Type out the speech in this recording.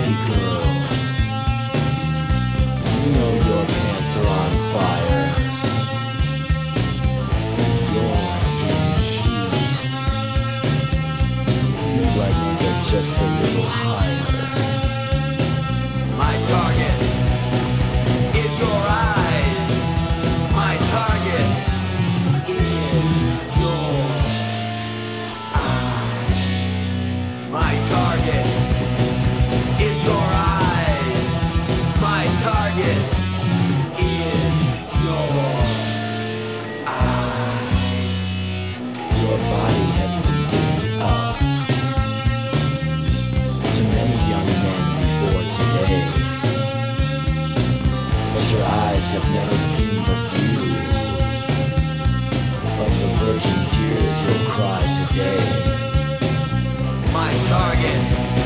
girl, you know your pants are on fire. You're in heat. You'd like to get just a little higher. My target is your eyes. My target is your eyes. My target is your eyes. My target is your eyes. Your body has been given up to many young men before today, but your eyes have never seen the view of the virgin tears you'll cry today. My target